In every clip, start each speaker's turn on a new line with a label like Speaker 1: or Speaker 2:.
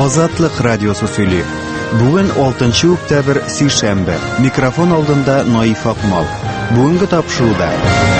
Speaker 1: Азатлык радиосы сөйли. Бүген 6 октябрь сишәмбе. Микрофон алдында Наиф Акмал. Бүгенге тапшыруда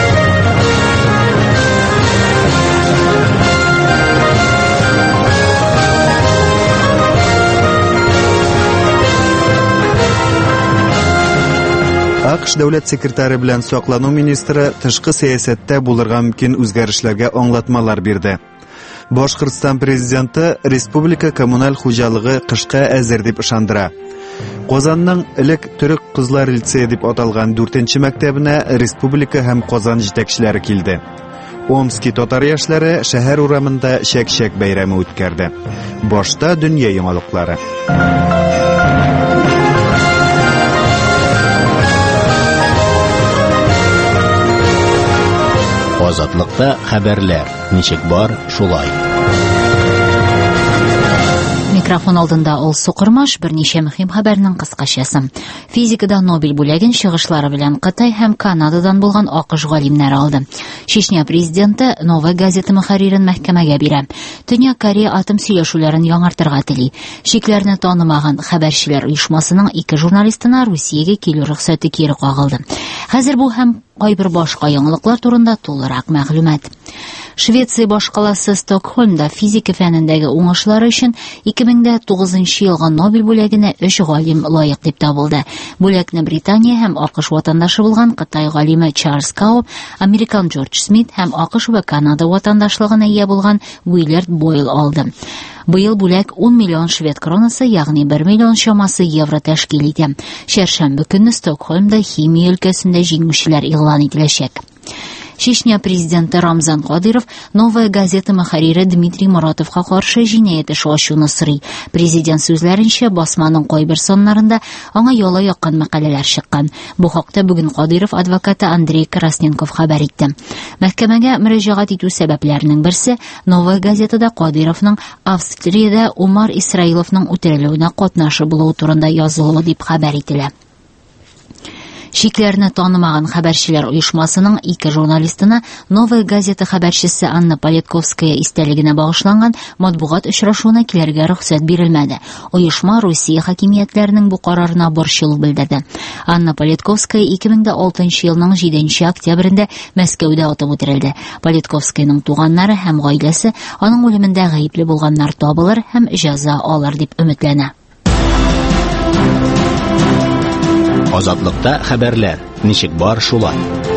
Speaker 1: АКШ дәүләт секретары белән саклану министры тышкы сәясәттә булырга мөмкин үзгәрешләргә аңлатмалар бирде. Башкортстан президенты республика коммуналь хуҗалыгы кышка әзер дип ышандыра. Казанның элек Төрек кызлар лицее дип аталган 4нче мәктәбенә республика һәм Казан җитәкчеләре килде. Омский татар яшьләре шәһәр урамында чәк-чәк бәйрәме үткәрде. Башта дөнья яңалыклары.
Speaker 2: Азатлыкта хәбәрләр. Ничек бар, шулай.
Speaker 3: Микрофон алдында ул Сукырмаш берничә мөһим хәбәрнең кыскачасы. Физикада Нобель бүләген чыгышлары белән Кытай һәм Канададан булган АКШ галимнәре алды. Чечня президенты Новая газета мөхәррирен мәхкәмәгә бирә. Төньяк Корея атом сөйләшүләрен яңартырга тели. Шикләрне танымаган хәбәрчеләр оешмасының 2 журналистына Русиягә килү рөхсәте кире кагылды. Хәзер бу һәм кайбер башка яңалыклар турында тулырак мәгълүмат. Швеция башкаласы Стокгольмда физика фәнендәге уңышлары өчен 2009 елга Нобель бүләгенә 3 галим лаек дип табылды. Бүләкне Британия һәм АКШ ватандашы булган Кытай галиме Чарльз Кау, американ Джордж Смит һәм АКШ ва Канада ватандашлыгына ия булган Уиллард Бойл алды. Быел бүләк 10 миллион швед кронасы, ягъни 1 миллион чамасы евро тәшкил итә. Шәршәмбе көнне Стокгольмда химия өлкәсендә җиңүчеләр игълан ителәчәк. Чечня президенты Рамзан Кадыров Новая газета мөхәррире Дмитрий Муратовка каршы җинаять эше ачуны сорый. Президент сүзләренчә, басманың кайбер саннарында аңа яла яккан мәкаләләр чыккан. Бу хакта бүген Кадыров адвокаты Андрей Красненков хәбәр итте. Мәхкәмәгә мөрәҗәгать итү сәбәпләренең берсе Новая газетада Кадыровның Австриядә Умар Исраиловның үтерелүенә катнашы булуы турында язылуы дип хәбәр ителә. Шикләрне танымаган хәбәрчеләр оешмасының 2 журналистына Новая газета хәбәрчесе Анна Политковская истәлегенә багышланган матбугат очрашуына килергә рөхсәт бирелмәде. Оешма Русия хакимиятләренең бу карарына борчылу белдерде. Анна Политковская 2006 елның 7 октябрендә Мәскәүдә атып үтерелде. Политковскаяның туганнары һәм гаиләсе аның үлемендә гаепле булганнар табылыр һәм җәза алыр дип өметләнә.
Speaker 2: Азатлыкта хәбәрләр. Ничек бар, шулай.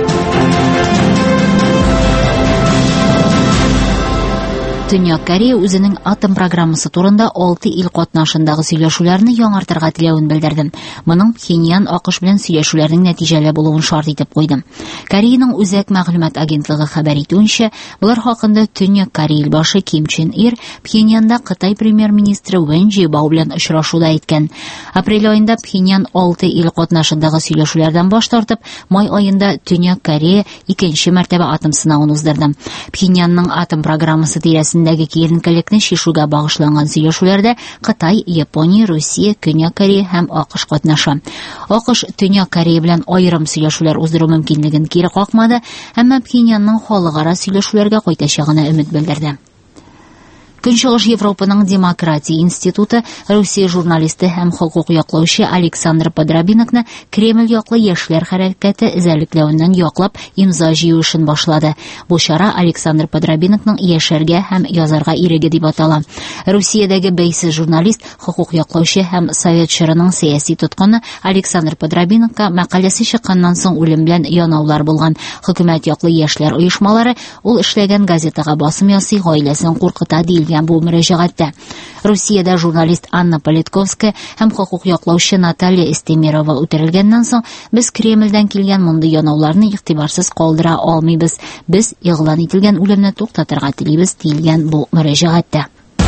Speaker 3: Төньяк Корея үзенең атом программасы турында 6 ил катнашындагы сөйләшүләрне яңартырга теләвен белдерде. Моның Пхеньян АКШ белән сөйләшүләрнең нәтиҗәле булуын шарт итеп куйды. Кореяның үзәк мәгълүмат агентлыгы хәбәр итүенчә, булар хакында Төньяк Корея башы Ким Чен Ир Пхеньянда Кытай премьер-министры Вэн Жибао белән очрашуда әйткән. Апрель аенда Пхеньян 6 ил катнашындагы сөйләшүләрдән баш тартып, май аенда Төньяк Корея 2нче мәртәбә атом сынавын уздырды. Пхеньянның атом программасы тирәсендәге киеренкелекне шишүгә багышланган сөйләшүләрдә Кытай, Япония, Русия, Көньяк Корея һәм АКШ катнаша. АКШ Төньяк Корея белән аерым сөйләшүләр уздыру мөмкинлеген кире какмады, әмма Пхеньянның халыкара сөйләшүләргә кайтачагына өмет белдерде. Көнчыгыш Европаның демократия институты Русия журналисты һәм хокук яклаучы Александр Подробинокны Кремль яклы яшьләр хәрәкәте эзәрлекләвеннән яклап имза җыю эшен башлады. Бу чара Александр Подробинокның яшәргә һәм язарга иреге дип атала. Русиядәге бәйсез журналист, хокук яклаучы һәм совет чорының сәяси тотканы Александр Подробинокка мәкаләсе чыкканнан соң үлем белән янаулар булган. Хөкүмәт яклы яшьләр оешмалары ул эшләгән газетага басым ясый, гаиләсен куркыта дип бу мөрәҗәгатьтә. Русиядә журналист Анна Политковская һәм хокук яклаучы Наталья Истемирова үтерелгәннән соң, без Кремльдән килгән мондый янауларны игътибарсыз калдыра алмыйбыз. Без игълан ителгән үлемне туктатырга телибез диелгән бу мөрәҗәгатьтә.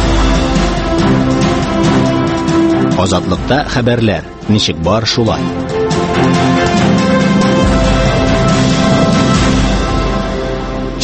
Speaker 2: Азатлыкта хәбәрләр. Ничек бар, шулай.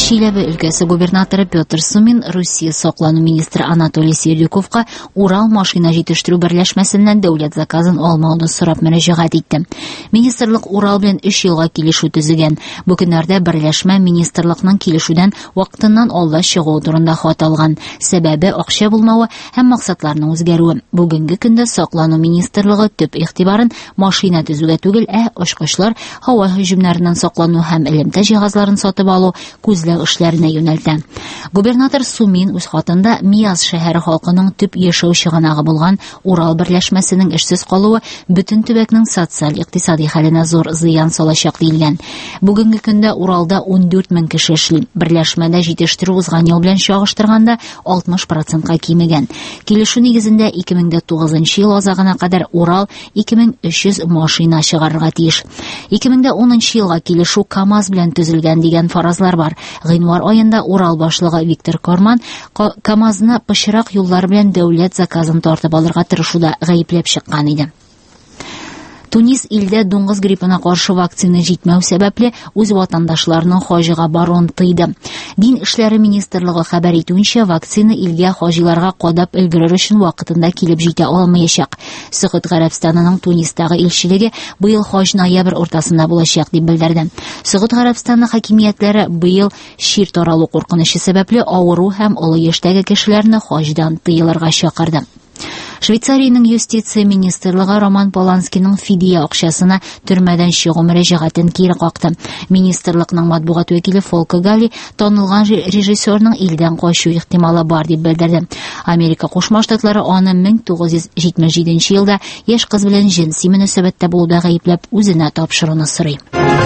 Speaker 3: Чиләбе өлкәсе губернаторы Петр Сумин Русия саклану министры Анатолий Сердюковка Урал машина җитештерү берләшмәсеннән дәүләт заказын алмауны сорап мөрәҗәгать итте. Министрлык Урал белән 3 елга килешү төзегән. Бу көннәрдә берләшмә министрлыкның килешүдән вакытыннан алда чыгу турында хат алган. Сәбәбе акча булмавы һәм максатларның үзгәрүе. Бүгенге көндә саклану министрлыгы төп игътибарын машина төзүгә түгел, очкычлар, һава һөҗүмнәреннән саклану һәм элемтә җиһазларын сатып алу күзләү эшләренә юнәлтә. Губернатор Сумин үз хатында Мияс шәһәре халкының төп яшәү чыганагы булган Урал берләшмәсенең эшсез калуы бөтен төбәкнең социаль-икътисади хәленә зур зыян салачак диелгән. Бүгенге көндә Уралда 14 мең кеше эшли. Берләшмәдә җитештерү узган ел белән чагыштырганда 60%-ка кимегән. Килешү нигезендә 2009 ел азагына кадәр Урал 2300 машина чыгарырга тиеш. 2010 елга килешү КАМАЗ белән төзелгән дигән фаразлар бар. Гыйнвар аенда Урал башлыгы Виктор Корман КАМАЗны пычрак юллар белән дәүләт заказын тартып алырга тырышуда гаепләп чыккан иде. Тунис илдә дуңгыз гриппына каршы вакцина җитмәү сәбәпле үз ватандашларының хаҗыга баруын тыйды. Дин эшләре министрлыгы хәбәр итүенчә, вакцина илгә хаҗиларга кадап өлгерер өчен вакытында килеп җитә алмаячак. Сәгыйд Гарәбстанының Тунистагы илчелеге быел хаҗ ноябрь уртасында булачак дип белдерде. Сәгыйд Гарәбстаны хакимиятләре быел чир таралу куркынычы сәбәпле авыру һәм олы яшьтәге кешеләрне хаҗдан тыелырга чакырды. Швейцариянең юстиция министрлыгы Роман Поланскийның фидия акчасына төрмәдән чыгу мөрәҗәгатен кире какты. Министрлыкның матбугат вәкиле Фолка Гали танылган режиссерның илдән качу ихтималы бар дип белдерде. Америка Кушма Штатлары аны 1977 елда яшь кыз белән җинси мөнәсәбәттә булуда гаепләп үзенә тапшыруны сорый.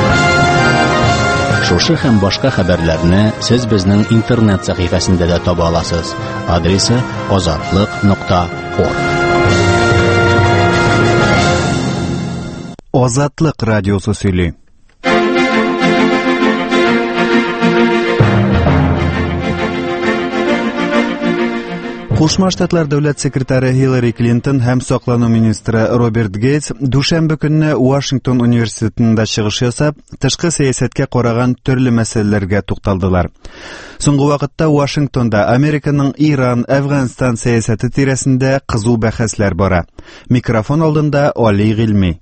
Speaker 2: Шушы һәм башка хәбәрләрне сез безнең интернет сәхифәсендә дә таба аласыз. Адресы azatlык.org.
Speaker 1: Азатлык радиосы сөйли. Кушма Штатлар дәүләт секретаре Хиллари Клинтон һәм саклану министры Роберт Гейтс дүшәмбе көнне Вашингтон университетында чыгыш ясап, тышкы сәясәткә караган төрле мәсьәләләргә тукталдылар. Соңгы вакытта Вашингтонда Американың Иран, Әфганстан сәясәте тирәсендә кызу бәхәсләр бара. Микрофон алдында Али Гыйльми.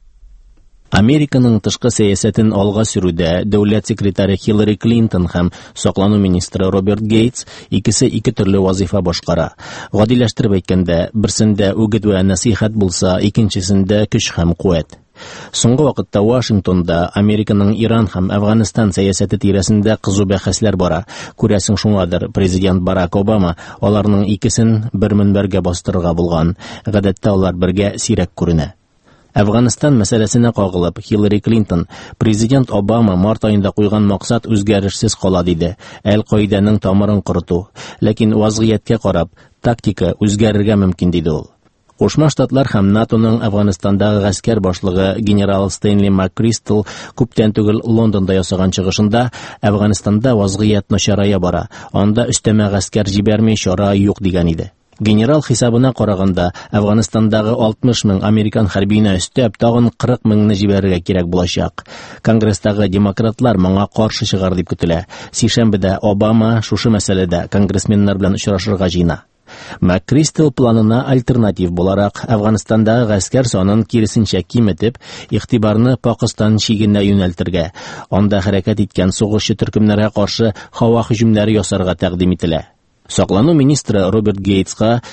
Speaker 2: Американың тышкы сәясәтен алга сөрүдә дәүләт секретаре Хиллари Клинтон һәм саклану министры Роберт Гейтс икесе ике төрле вазифа башкара. Гадиләштереп әйткәндә, берсендә үгет вә насихат булса, икенчесендә көч һәм куәт. Соңгы вакытта Вашингтонда Американың Иран һәм Әфганстан сәясәте тирәсендә кызу бәхәсләр бара. Күрәсең шуңадыр президент Барак Обама аларның икесен бер мөнбәргә бастырырга булган. Гадәттә алар бергә сирәк күренә. Әфганстан мәсьәләсенә кагылып, Хиллари Клинтон президент Обама март айында куйган максат үзгәрешсез кала диде. Әл-Каиданың тамырын корыту. Ләкин вазгыятькә карап, тактика үзгәрергә мөмкин диде ул. Кушма Штатлар һәм НАТОның Әфганстандагы гаскәр башлыгы генерал Стэнли МакКристал күптән түгел Лондонда ясаган чыгышында Әфганстанда вазгыят начарая бара. Анда өстәмә гаскәр җибәрмәй чара юк дигән иде. Генерал хисабына караганда, Әфганстандагы 60 мең американ хәрбиенә өстәп, тагын 40 меңне җибәрергә кирәк булачак. Конгресстагы демократлар моңа каршы чыгар дип көтелә. Сишәмбедә Обама шушы мәсьәләдә конгрессменнар белән очрашырга җыена. МакКристал планына альтернатив буларак Әфганстандагы гаскәр санын киресенчә киметеп, игътибарны Пакистан чигенә юнәлтергә, анда хәрәкәт иткән сугышчы төркемнәргә каршы һава һөҗүмнәре ясарга тәкъдим ителә. Саклану министры Роберт Гейтска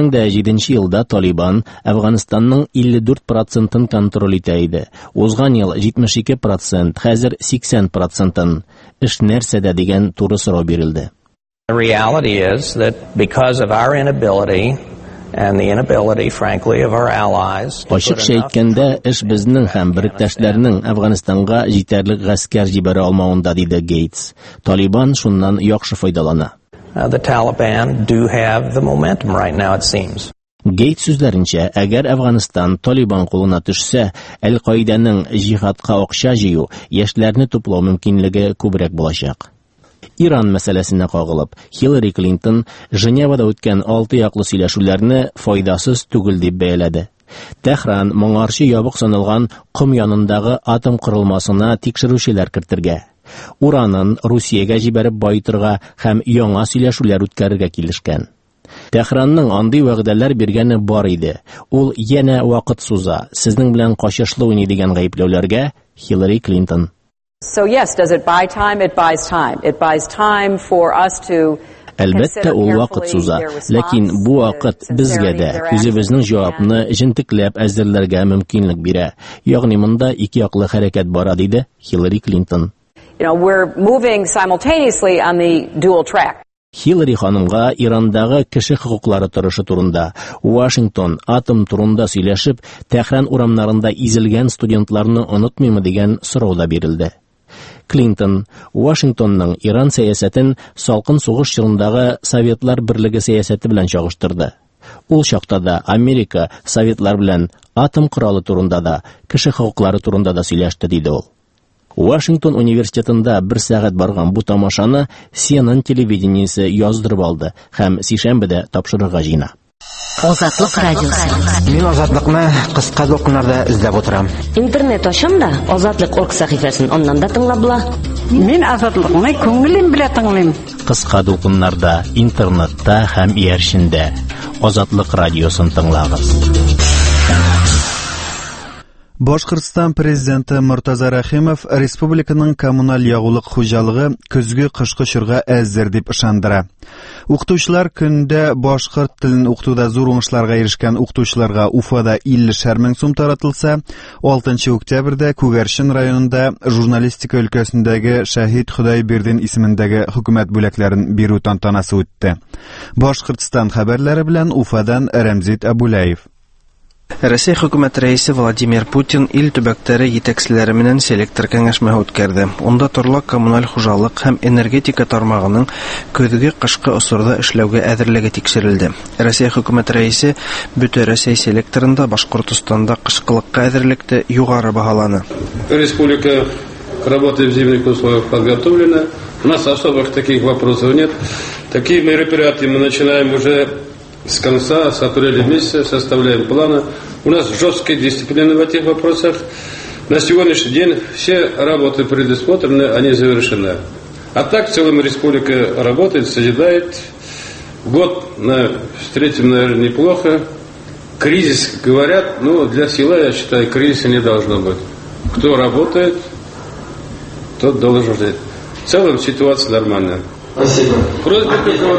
Speaker 2: 2007 елда Талибан Әфганстанның 54% контроль итә иде. Узган ел 72%, хәзер 80%. Эш нәрсәдә дигән туры сорау бирелде.
Speaker 4: The reality is that because of our inability and the inability, frankly, of our allies...
Speaker 2: Ачыкча әйткәндә, эш безнең һәм бериктәшләрнең Әфганстанга җитәрлек гаскәр җибәрә алмавында, диде Гейтс. Талибан шуннан яхшы файдалана.
Speaker 4: The Taliban do have the momentum right now, it seems.
Speaker 2: Гейтс сүзләренчә, әгәр Әфганстан Талибан кулына төшсә, Әл-Каиданың җихадка акча җыю, яшьләрне туплау мөмкинлеге күбрәк булачак. Иран мәсьәләсенә кагылып, Хиллари Клинтон Женевада үткән 6 яклы сөйләшүләрне файдасыз түгел дип бәяләде. Тәһран моңарчы ябык саналган Ком янындагы атом корылмасына тикшерүчеләр кертергә. Уранын Русиягә җибәреп байтырга һәм яңа сөйләшүләр үткәрергә килешкән. Тәһранның андый вәгъдәләр биргәне бар иде. Ул янә вакыт суза, сезнең белән качышлы уйный дигән гаепләүләргә Хиллари Клинтон.
Speaker 5: So yes, does it buy time? It buys time. It buys time for us to
Speaker 2: Әлбәттә, ул вакыт суза, ләкин бу вакыт безгә дә үзебезнең җавапны җентекләп әзерләргә мөмкинлек бирә. Ягъни монда ике яклы хәрәкәт бара, диде Хиллари Клинтон.
Speaker 5: We're moving simultaneously on the dual track.
Speaker 2: Хиллари ханымга Ирандагы кеше хокуклары торышы турында, Вашингтон атом турында сөйләшеп, Тәһран урамнарында изелгән студентларны онытмыймы дигән сорау да бирелде. Клинтон Вашингтонның Иран сәясәтен салкын сугыш чорындагы Советлар берлеге сәясәте белән чагыштырды. Ул чакта да Америка Советлар белән атом коралы турында да, кеше хокуклары турында да сөйләште, диде ул. Вашингтон университетында 1 сәгать барган бу тамашаны CNN телевидениесе яздырып алды һәм сишәмбедә тапшырырга җыена.
Speaker 3: Азатлык радиосы.
Speaker 6: Мин азатлыкны кыска докумнарда эзләп утырам.
Speaker 7: Интернет ачам да Азатлык.org сәхифәсен аннан да тыңлап була.
Speaker 8: Мин азатлыкны күңелем белән тыңлыйм.
Speaker 2: Кыска докумнарда, интернетта һәм иярчендә Азатлык радиосын тыңлагыз.
Speaker 1: Башкортстан президенты Муртаза Рахимов республиканың коммуналь ягулык хуҗалыгы көзге кышкы чорга әзер дип ышандыра. Укытучылар көндә башкорт телен укытуда зур уңышларга ирешкән укытучыларга Уфада 50 мең сум таратылса, 6 октябрьдә Күгәрчен районында журналистика өлкәсендәге Шәһид Хөдайбердин исемендәге хөкүмәт бүләкләрен бирү тантанасы үтте. Башкортстан хәбәрләре белән Уфадан Рәмзит Абулаев.
Speaker 6: Россия хөкүмәт рәисе Владимир Путин ил төбәктәре җитәкчеләре белән селектор киңәшмәсе үткәрде. Онда торлак коммуналь хуҗалык һәм энергетика тармагының көзге кышкы осырда эшләүгә әзерлеге тикшерелде. Россия хөкүмәт рәисе Бөтен Россия селекторында Башкортстанда кышкылыкка әзерлекте югары баһаланы.
Speaker 9: Республика к работе в зимних условиях подготовлена. У нас особых таких вопросов нет. Такие мероприятия мы начинаем уже с конца, с апреля месяца, составляем планы. У нас жесткая дисциплина в этих вопросах. На сегодняшний день все работы предусмотрены, они завершены. А так в целом республика работает, созидает. Год встретим, наверное, неплохо. Кризис, говорят, но для села, я считаю, кризиса не должно быть. Кто работает, тот должен жить. В целом ситуация нормальная.
Speaker 10: Спасибо.
Speaker 9: Просьба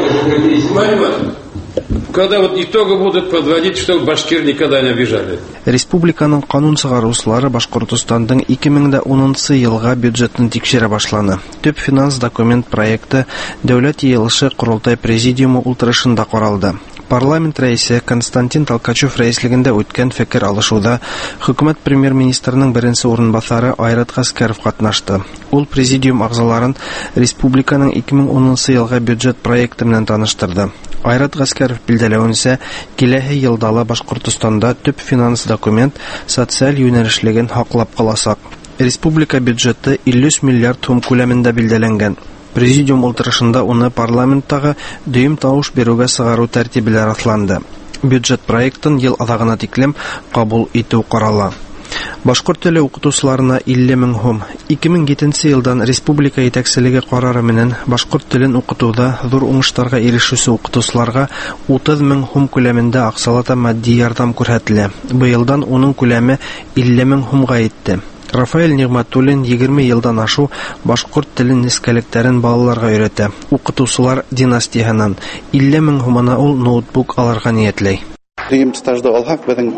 Speaker 9: когда вот итоги будут подводить, чтобы башкир никогда не обижали.
Speaker 6: Республиканың канун чыгаручлары Башкортстанның 2010 елга бюджетын тикшерә башланы. Төп финанс документ проекты Дәүләт Йыелышы Курултай президиумы утырышында каралды. Парламент рәисе Константин Толкачев рәислегендә үткән фикер алышуда хөкүмәт премьер-министрының беренче урынбасары Айрат Гаскәров катнашты. Ул президиум агзаларын республиканың 2010 елга бюджет проекты белән таныштырды. Айрат Гаскәров билдәләвенчә, киләсе елда Башкортстанда төп финанс документ социаль юнәлешлеген хаклап каласак. Республика бюджеты 50 миллиард сум күләмендә билдәләнгән. Президиум утырышында уны парламенттагы дөйм тавыш бирүгә сыгару тәртибе расланды. Бюджет проектын ел азагына тиклем кабул итү карала. Башкорт теле укытучыларына 50 мең сум. 2007 елдан республика җитәкчелеге карары менән башкорт телен укытуда зур уңышларга ирешүче укытучыларга 30 мең сум күләмендә акчалата матди ярдәм күрсәтелә. Быелдан уның күләме 50 мең сумга итте. Рафаэль Нигъмәтуллин 20 елдан ашу башкорт телен нескәлектәрен балаларга өйрәтә. Укытучылар династияһыннан 50 мең сумына ул ноутбук алырга ниятләй.
Speaker 11: Дөйм стажды алһак, безнең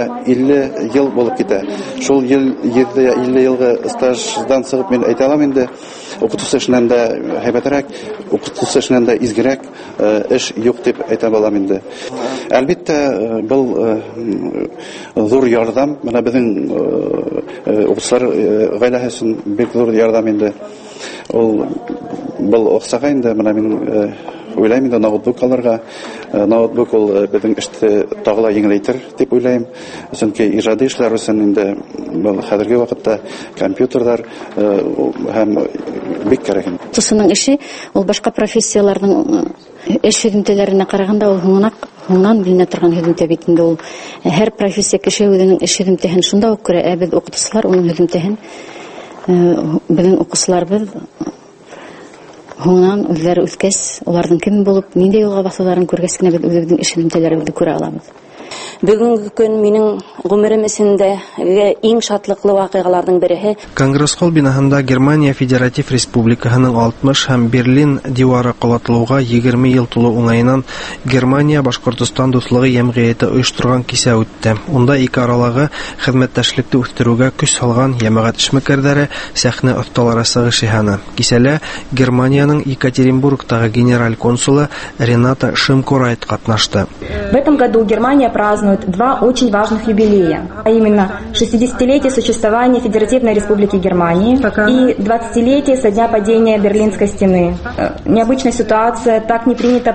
Speaker 11: 150 ел булып китә. Шул 150 елгы стаждан сыгып мин әйтә алам инде, укытучы эшеннән дә һәйбәтрәк, укытучы эшеннән дә изгерәк эш юк дип әйтә алам инде. Әлбәттә, бу зур ярдәм, менә безнең укытучылар гаиләсе өчен бик зур ярдәм инде. Ул бу акчага инде менә мин уйлайм инде ноутбук алырга. Ноутбук ул безнең эшне тагыла еңеләйтер дип уйлайм. Чөнки иҗади эшләр өчен инде хәзерге вакытта компьютерлар һәм бик кирәк.
Speaker 12: Тусының эше ул башка профессияларның эш һөҗүмтәләренә караганда ул һуңнан биленә торган һөҗүмтә бит инде ул. Һәр профессия кеше үзенең эш һөҗүмтәһен шунда ук күрә, ә без укытучылар уның һөҗүмтәһен Безнең укучыларыбыз Хуңнан үзләре үскәч, уларның кем булып, нинди юлга басуларын күргәч кенә без үзебезнең эш элемтәләребезне күрә алабыз.
Speaker 7: Бүгенге көн минем гомерем исендә иң шатлыклы вакыйгаларның бере.
Speaker 6: Конгресс-холл бинаһында Германия Федератив Республикаһының 60 һәм Берлин дивары калатлауга 20 ел тулу уңаеннан Германия Башкортстан дуслыгы җәмгыяте оештырган кисә үтте. Унда ике аралагы хезмәттәшлекне үстерүгә көч салган җәмәгать эшмәкәрләре, сәхнә осталары сыгышыһаны. Кисәлә Германияның Екатеринбургтагы генераль консулы Рената Шимкорайт катнашты.
Speaker 10: В этом году Германия празднует два очень важных юбилея, а именно 60-летие существования Федеративной Республики Германии и 20-летие со дня падения Берлинской стены. Необычная ситуация, так не принято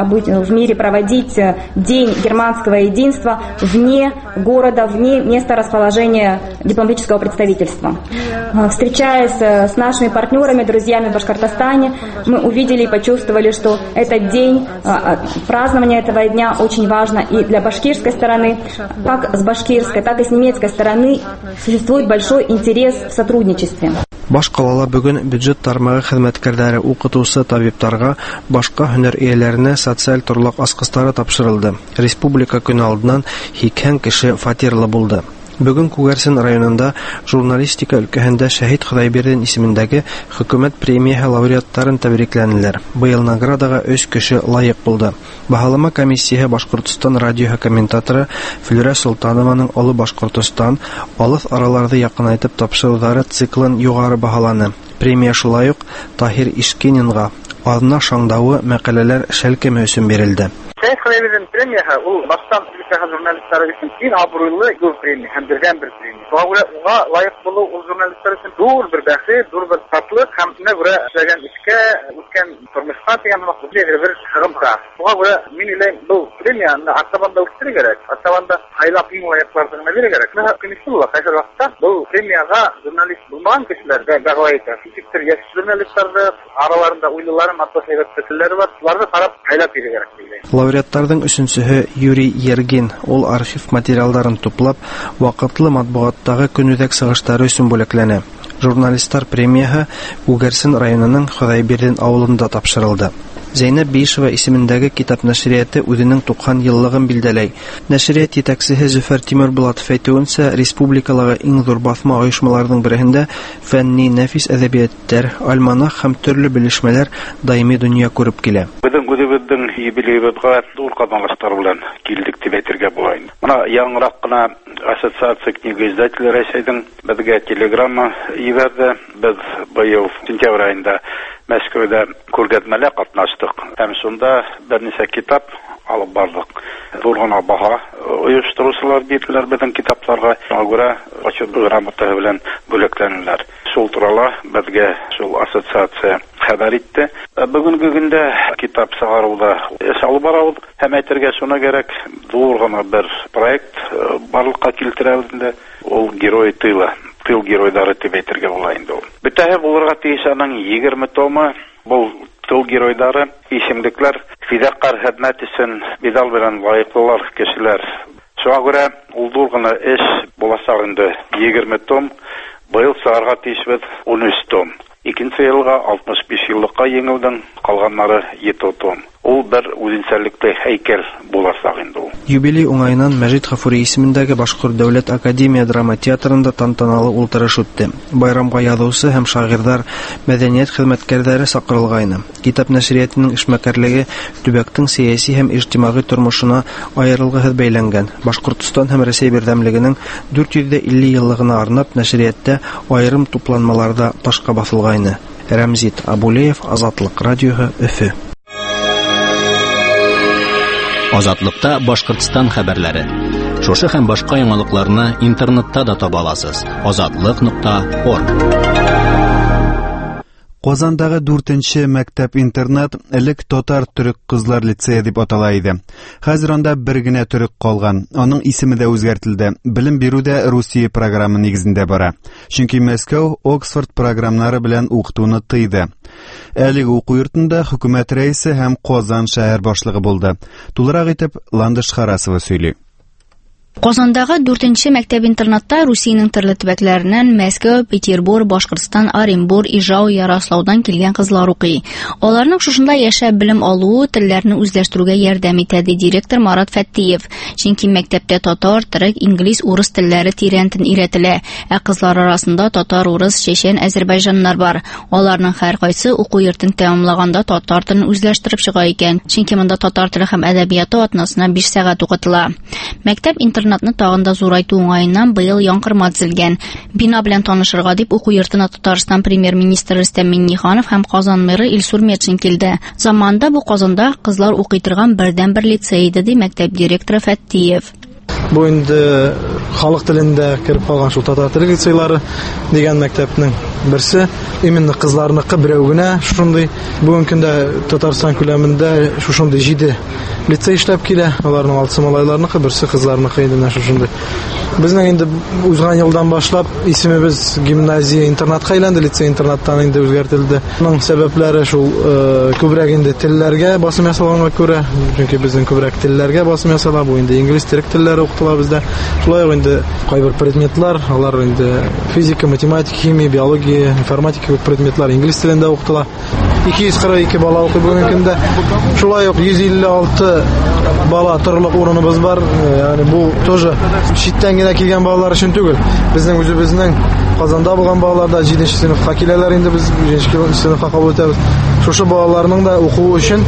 Speaker 10: в мире проводить День германского единства вне города, вне места расположения дипломатического представительства. Встречаясь с нашими партнерами, друзьями в Башкортостане, мы увидели и почувствовали, что этот день, празднование этого дня очень важно и для башкирской стороны, как с башкирской, так и с немецкой стороны существует большой интерес в сотрудничестве.
Speaker 6: Баш калала бүген бюджет тармагы хезмәткәрләре, укытучы, табибларга, башка һөнәр ияләренә социаль торлык аскыстары тапшырылды. Республика көне алдыннан 80 кеше фатирлы булды. Бүген Күгәрсен районында журналистика өлкәһендә Шәһид Худайбердин исемендәге хөкүмәт премияһы лауреаттарын тәбрикләнделәр. Быел наградага 3 кеше лаек булды. Баһалама комиссияһы Башкортстан радиоһы комментаторы Флүрә Султанованың Олы Башкортстан алыс араларда якынайтып тапшырулары циклын югары баһаланы. Премия шулай ук Таһир Ишкининга Адна Шаңдауы мәкаләләр шәлкеме өчен бирелде.
Speaker 13: Шәһид Худайбердин премияһы ул баштан журналистлар өчен иң абруйлы зур премия һәм бердән бер премия. Уңа лаек булу ул журналистлар өчен зур бер бәхет, зур бер татлык һәм менә күрә эшләгән эшкә, үткән тормышка дигән мәгълүмат бер хыгымка. Уңа күрә мин иләм бу премияны Артабанда үстерергә кирәк. Артабанда айлап иң лаеклардан бирергә кирәк. Менә комиссия кайсы вакытта бу премияга журналист булмаган кешеләргә дәгъва итә. Фикер яшь журналистларда араларында уйлылары, матбугат фәкерләре бар. Уларны карап айлап бирергә кирәк.
Speaker 6: Лауреаттарның өченчесе Юрий Ергин. Ул архив материалларын туплап, вакытлы матбугаттагы көнүзәк сыгыштары өчен бүләкләнә. Журналистлар премияһы Күгәрсен районының Худайбердин авылында тапшырылды. Зәйнәп Бишева исемендәге китап нәшрияты үзенең 90 еллыгын билдәләй. Нәшрият җитәкчесе Зөфәр Тимербулатов әйтүенчә, республикаларга иң зур басма оешмаларының берендә фәнни, нәфис әдәбияттар, альманах һәм төрле белешмәләр даими дөнья күреп килә.
Speaker 14: Безнең юбилейыбызга зур катнашлыклар белән килдек дип әйтергә була. Менә яңрак кына ассоциация книга издателләр Рәсәйдән безгә телеграмма җибәрде. Без быел сентябрь аенда Мәскәүдә күргәзмәләрдә катнаштык. Һәм шунда берничә китап алып бардык. Зур гына баһа оештыручылар бирделәр безнең китапларга. Шуңа күрә ачык грамота белән бүләкләнделәр. Шул турыла безгә шул ассоциация хәбәр итте. Бүгенге көндә китап чыгаруда эш алып барабыз. Һәм әйтергә шуны кирәк, зур гына бер проект барлыкка килтерәбез. Ул герой тыла. Тыл геройдары дип әйтергә була инде ул. Битәһе булырга тиеш аның 20 томы. Бу тыл геройдары исемлекләр фидакар хезмәт өчен медаль белән лаеклылар кешеләр. Шуңа күрә ул зур гына эш булачак инде 20 том. Быел чыгарга тиешбез 13 том. Икенче елга 65 еллыкка еңелдең, калганнары 7 том. Ул бер үзенчәлекле һәйкәл булачак инде ул.
Speaker 6: Юбилей уңаеннан Мәҗит Гафури исемендәге Башкорт дәүләт академия драма театрында тантаналы ултырыш үтте. Байрамга язучы һәм шагыйрьләр, мәдәният хезмәткәрләре чакырылган. Китап нәшриятының эшмәкәрлеге төбәктең сияси һәм иҗтимагый тормышына аерылгыһыз бәйләнгән. Башкортстан һәм Рәсәй бердәмлегенең 450 еллыгына арнап нәшриятта аерым тупланмаларда ташка басылган. Рәмзит Абулеев, Азатлык радиоһы, Өфе.
Speaker 2: Азатлыкта Башкортстан хәбәрләре. Шушы һәм башка яңалыкларны интернетта да таба аласыз. Azatlyk.org.
Speaker 1: Казандагы 4нче мәктәп-интернат элек татар-төрек кызлар лицее дип атала иде. Хәзер анда бер генә төрек калган. Аның исеме дә үзгәртелде. Белем бирү дә Русия программы нигезендә бара. Чөнки Мәскәү Оксфорд программнары белән укытуны тыйды. Әлеге уку йортында хөкүмәт рәисе һәм Казан шәһәр башлыгы булды. Тулырак итеп Ландыш Харасова сөйли.
Speaker 15: Казандагы 4-нче мәктәп-интернатта Русиянең төрле төбәкләреннән Мәскәү, Петербург, Башкортстан, Оренбур, Ижау, Ярославдан килгән кызлар укый. Аларның шушында яшәп белем алуы телләрне үзләштерүгә ярдәм итә, ди директор Марат Фәттиев. Чөнки мәктәптә татар, төрек, инглиз, урыс телләре тирәнтен өйрәтелә, ә кызлар арасында татар, урыс, чечен, азәрбайҗаннар бар. Аларның һәркайсы уку йортын тәмамлаганда татар телен үзләштереп чыга икән. Чөнки монда татар теле һәм әдәбияты атнасына 5 сәгать укытыла. Мәктәп-интернатны тагын да зурайту уңаеннан быел яңгырма төзелгән. Бина белән танышырга дип уку йортына Татарстан премьер-министры Рөстәм Миңнеханов һәм Казан мэры Илсур Метшин килде. Заманда бу Казанда кызлар укый торган бердән-бер лицей иде, ди мәктәп директоры Фәттиев.
Speaker 16: Бу инде халык телендә кирип калган шул татар теле лицейлары дигән мәктәпнең берсе. Именно кызларныкы берәү генә шундый. Бүген көндә Татарстан күләмендә шушындый 7 лицей эшләп килә. Аларның 6 малайларныкы, берсе кызларныкы инде шушындый. Безнең инде узган елдан башлап исемебез гимназия интернатка әйләнде, лицей интернаттан инде үзгәртелде. Моның сәбәпләре шул күбрәк инде телләргә басым ясалганга күрә, чөнки безнең күбрәк телләргә басым ясала. Бу инде инглиз, төрек телләре укытыла бездә. Шулай ук инде кайбер предметлар, алар инде физика, математика, химия, биология, информатика кебек предметлар инглиз телендә укытыла. 242 бала укый бүген көндә. Шулай ук 156 бала торырлык урыныбыз бар. Ягъни бу тоже читтән генә килгән балалар өчен түгел. Безнең үзебезнең Казанда булган балалар да 7нче сыйныфка киләләр, инде без 7нче сыйныфка кабул итәбез. Шушы балаларның да укуы өчен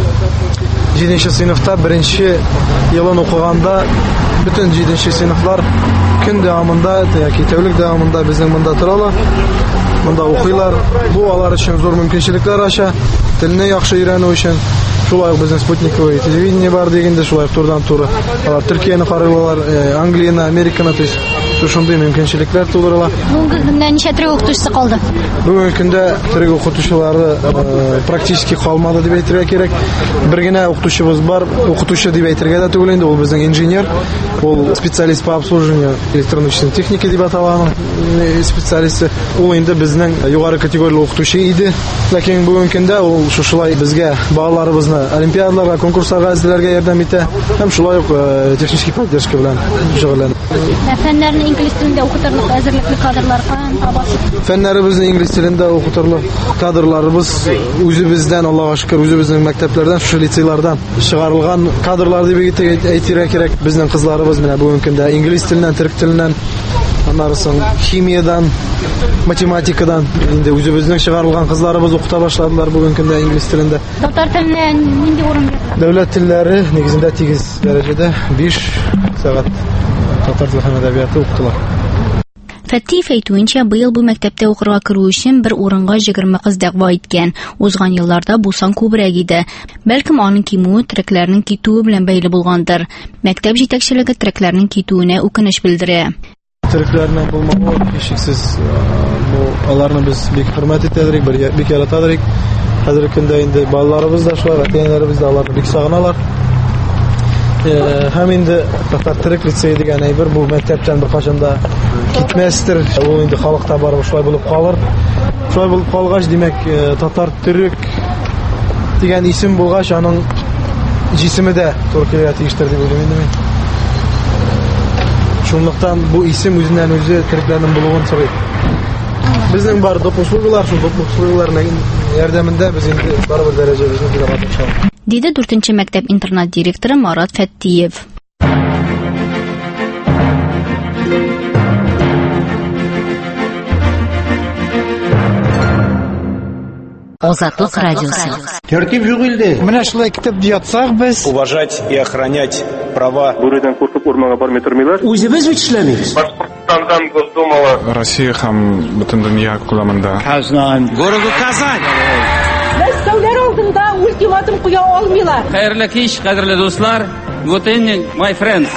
Speaker 16: 7нче сыйныфта 1нче елын укыганда bütün 7нче сыйныфлар көн дәвамында яки тәүлек дәвамында безнең монда торалар. Монда укыйлар. Бу алар өчен зур мөмкинчелекләр ача. Телне яхшы өйрәнү өчен шулай ук безнең спутниковый телевидение бар дигәндә шулай турыдан-туры. Алар Төркияне карыйлар, Англияны, Американы, то есть шундый мөмкинчелекләр тудырыла.
Speaker 15: Бүген көндә ничә төрек укытучысы калды?
Speaker 16: Бүген көндә төрек укытучылары практически калмады дип әйтергә кирәк. Бер генә укытучыбыз бар, укытучы дип әйтергә дә түгел инде, ул безнең инженер, ул специалист по обслуживанию электронной техники дип аталган специалисты. Ул инде безнең югары категориялы укытучы иде. Ләкин бүген көндә ул шушылай безгә балаларыбызны олимпиадаларга, конкурсларга әзерләргә ярдәм итә һәм шулай ук технический поддержка белән шөгыльләнә.
Speaker 15: Фәннәрне инглиз телендә укытырлык әзерлекле кадрлар табасы.
Speaker 16: Фәннәребезне инглиз телендә укытырлык кадрларыбыз үзебездән, Аллаһка шөкер, үзебезнең мәктәпләрдән, шу лицейлардан чыгарылган кадрлар дип әйтергә кирәк. Безнең кызларыбыз менә бүген көндә инглиз теленнән, төрек теленнән, аннарысын химиядан, математикадан инде үзебезнең чыгарылган кызларыбыз укыта башладылар бүген көндә инглиз телендә.
Speaker 15: Татар теленә нинди урын бирелә?
Speaker 16: Дәүләт телләре нигезендә 8 дәрәҗәдә 5 сәгать татар теле һәм әдәбияты укытыла.
Speaker 15: Фәттиев әйтүенчә, быел бу мәктәптә укырга керү өчен бер урынга 20 кыз дәгъва иткән. Узган елларда бу сан күбрәк иде. Бәлкем аның кимүе төрекләрнең китүе белән бәйле булгандыр. Мәктәп җитәкчелеге төрекләрнең китүенә үкенеч белдерә.
Speaker 16: Төрекләрнең булмавы һичшиксез аларны без бик хөрмәт итәдек, бик яратадык. Хәзерге көндә инде балаларыбыз да шулай, ата-аналарыбыз да аларны бик сагыналар. Һәм инде татар төрек лицей дигән әйбер бу мәктәптән бер качан да китмәстер. Ул инде халыкта барып шулай булып калыр. Шулай булып калгач, димәк, татар төрек дигән исем булгач, аның җисеме дә Төркиягә тиештер дип уйлыйм инде мин. Шунлыктан бу исем үзеннән үзе төрекләрнең булуын сорый. Безнең бар допуслыгылар, шул допуслыгыларның ярдәмендә без инде барыбер дәрәҗәбезне бирә алабыз.
Speaker 15: Диде 4-нче мәктәп-интернат директоры Марат Фәттиев.
Speaker 3: Азатлык радиосы.
Speaker 17: Тәртип юк инде. Менә шулай китеп ятсак без.
Speaker 18: Уважать и охранять права.
Speaker 19: Бүредән куркып урманга бармый тормыйлар.
Speaker 17: Үзебез бит эшләмибез.
Speaker 19: Башкортстандан Госдумала.
Speaker 20: Россия һәм бөтен дөнья күләмендә.
Speaker 17: Казан.
Speaker 18: Городу Казань.
Speaker 21: Мәскәүләр алдында ультиматум куя алмыйлар.
Speaker 22: Хәерле кич, кадерле дуслар. Good evening, my friends.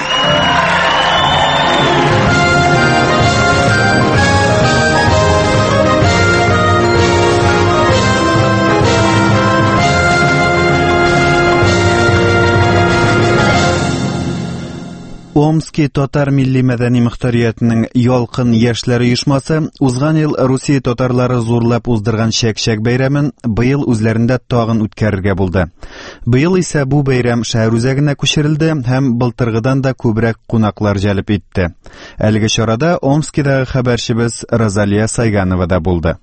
Speaker 1: Омский татар милли мәдәни мөхтәриятының ялкын яшьләр оешмасы узган ел Русия татарлары зурлап уздырган чәк-чәк бәйрәмен быел үзләрендә тагын үткәрергә булды. Быел исә бу бәйрәм шәһәр үзәгенә күчерелде һәм былтыргыдан да күбрәк кунаклар җәлеп итте. Әлеге чарада Омскидагы хәбәрчебез Розалия Сайганова да булды.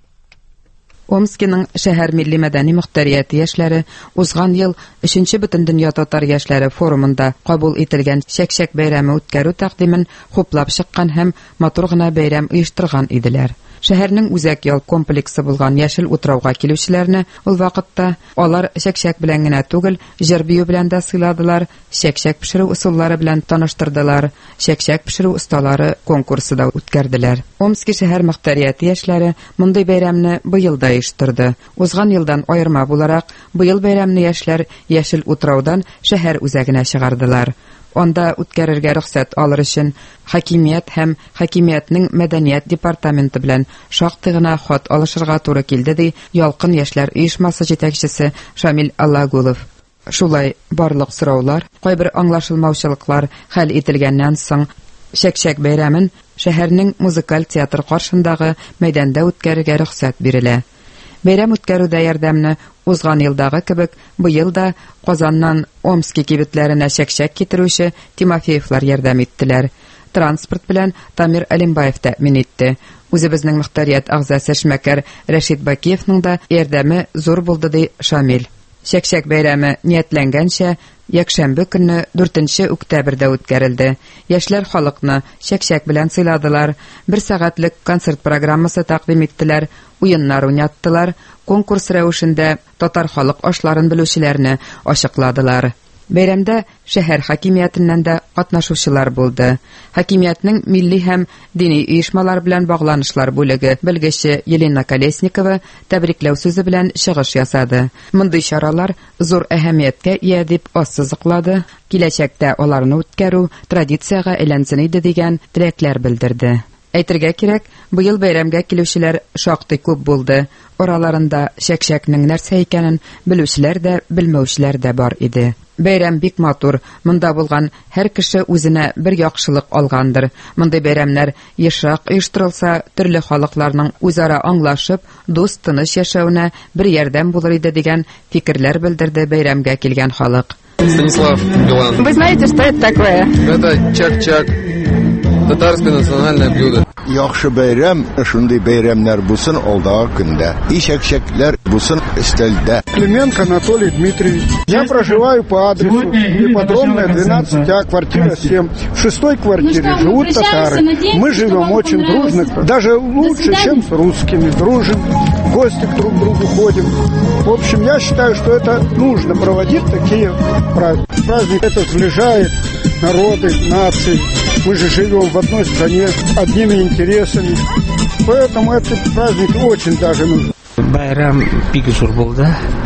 Speaker 4: Омскиның шәһәр милли мәдәни мөхтәрияте яшьләре узган ел 3-нче Бөтендөнья татар яшьләре форумында кабул ителгән чәк-чәк бәйрәме үткәрү тәкъдимен хуплап чыккан һәм матур гына бәйрәм оештырган иделәр. Шәһәрнең үзәк ял комплексы булган Яшел утрауга килүчеләрне ул вакытта алар чәк-чәк белән генә түгел, җыр-бию белән дә сыйладылар, чәк-чәк пешерү усуллары белән таныштырдылар, чәк-чәк пешерү осталары конкурсы да үткәрделәр. Омский шәһәр мөхтәрияте яшьләре мондый бәйрәмне быел да оештырды. Узган елдан аерма буларак, быел бәйрәмне яшьләр Яшел утраудан шәһәр үзәгенә чыгардылар. Анда үткәрергә рөхсәт алыр өчен хакимият һәм хакимиятның мәдәният департаменты белән шактый гына хат алышырга туры килде, ди Ялкын яшьләр оешмасы җитәкчесе Шамил Аллагулов. Шулай барлык сораулар, кайбер аңлашылмаучылыклар хәл ителгәннән соң чәк-чәк бәйрәмен шәһәрнең музыкаль театр каршындагы мәйданда үткәрергә рөхсәт бирелә. Бәйрәм үткәрүдә ярдәмне узган елдагы кебек быел да Казаннан Омский кибетләренә чәк-чәк китерүче Тимофеевлар ярдәм иттеләр. Транспорт белән Тамир Алимбаев тәэмин итте. Үзебезнең мөхтәрият агзасы эшмәкәр Рәшит Бакиевның да ярдәме зур булды, ди Шамил. Чәк-чәк бәйрәме ниятләнгәнчә якшәмбе көнне 4 октябрьдә үткәрелде. Яшьләр халыкны чәк-чәк белән сыйладылар. 1 сәгатьлек концерт программасы тәкъдим иттеләр, уеннар уйнаттылар, конкурс рәвешендә татар халык ашларын белүчеләрне ачыкладылар. Бәйрәмдә шәһәр хакимиятеннән дә катнашучылар булды. Хакимиятның милли һәм дини оешмалар белән багланышлар бүлеге белгече Елена Колесникова тәбрикләү сүзе белән чыгыш ясады. Мондый чаралар зур әһәмияткә ия дип ассызыклады. Киләчәктә аларны үткәрү традициягә әйләнсен иде дигән теләкләр белдерде. Әйтергә кирәк, быел бәйрәмгә килүчеләр шактый күп булды. Араларында чәк-чәкнең нәрсә икәнен белүчеләр дә, белмәүчеләр дә бар иде. Бәйрәм бик матур. Монда булган һәр кеше үзенә бер яхшылык алгандыр. Мондый бәйрәмнәр ешрак оештырылса, төрле халыкларның үзара аңлашып, дус, тыныч яшәүенә бер ярдәм булыр иде дигән фикерләр белдерде бәйрәмгә килгән халык.
Speaker 5: Станислав Билан.
Speaker 8: Вы знаете, что это такое?
Speaker 5: Это чак-чак. Татарское национальное блюдо.
Speaker 23: Яхшы бәйрәм, шундый бәйрәмнәр булсын алдагы көндә. И чәк-чәкләр булсын өстәлдә.
Speaker 17: Клименко Анатолий Дмитриевич. Я проживаю по адресу Ипподромная, 12А, квартира 7. В 6-й квартире живут татары. Мы живем очень дружно, даже лучше, чем с русскими. Дружим, в гости друг к другу ходим. В общем, я считаю, что это нужно проводить такие праздники. Праздник это сближает народы, нации. Мы же живем в одной стране, одними интересами. Поэтому этот праздник очень даже нужен.
Speaker 24: Байрам бик зур булды,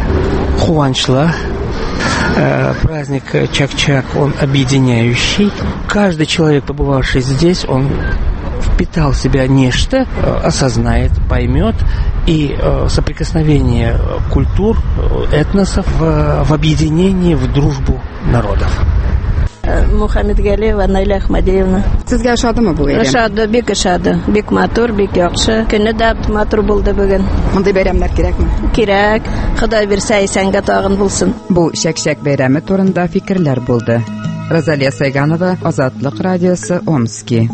Speaker 24: куанчлы. Праздник Чак-Чак, он объединяющий. Каждый человек, побывавший здесь, он впитал в себя нечто, осознает, поймет, и соприкосновение культур, этносов в объединении, в дружбу народов.
Speaker 25: Мухаммедгалиева Найля Ахмадиевна.
Speaker 4: Сезгә ошадымы бу бәйрәм?
Speaker 25: Ошады, бик ошады. Бик матур, бик яхшы. Көне дә матур булды бүген.
Speaker 4: Мондый бәйрәмнәр кирәкме?
Speaker 25: Кирәк. Ходай бирсә исәнгә тагын булсын.
Speaker 4: Бу чәк-чәк бәйрәме турында фикерләр булды. Розалия Сайганова, Азатлык радиосы, Омский.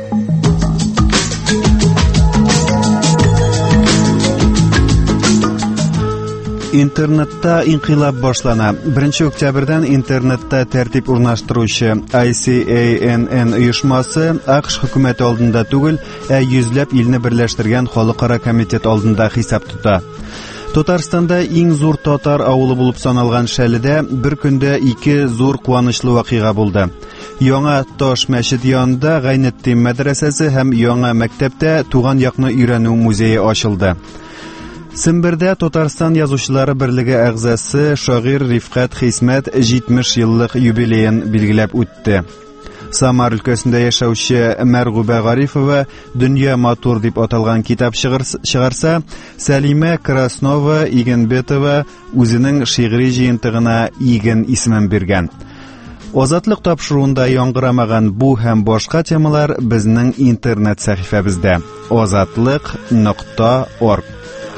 Speaker 1: Интернетта инкыйлаб башлана. 1 октябрьдән интернетта тәртип урнаштыручы ICANN оешмасы АКШ хөкүмәте алдында түгел, йөзләп илне берләштергән халыкара комитет алдында хисап тота. Татарстанда иң зур татар авылы булып саналган Шәледә бер көндә 2 зур куанычлы вакыйга булды. Яңа Таш мәчет янында Гайнетдин мәдрәсәсе һәм яңа мәктәптә туган якны өйрәнү музее ачылды. Сембердә Татарстан язучылары берлеге әгъзасы шагыйрь Рифкат Хисмәт 70 еллык юбилеен билгеләп үтте. Самар өлкәсендә яшәүче Мәргүбә Гарифова «Дөнья матур» дип аталган китап чыгарса, Сәлимә Краснова Игенбетова үзенең шигъри җыентыгына Иген исемен биргән. Озатлык тапшыруында яңгырамаган бу һәм башка темалар безнең интернет сәхифәбездә ozatliq.org.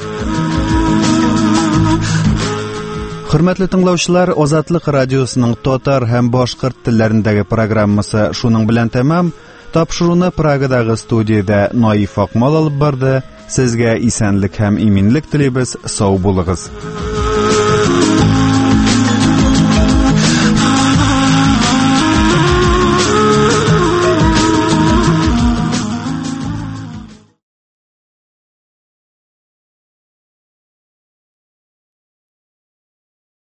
Speaker 1: Хөрмәтле тыңлаучылар, Озатлык радиосының татар һәм башкорт телләрендәге программасы шуның белән тәмам. Тапшыруны Прагадагы студиядә Наиф Акмал алып барды. Сезгә исәнлек һәм иминлек телибез. Сау булыгыз.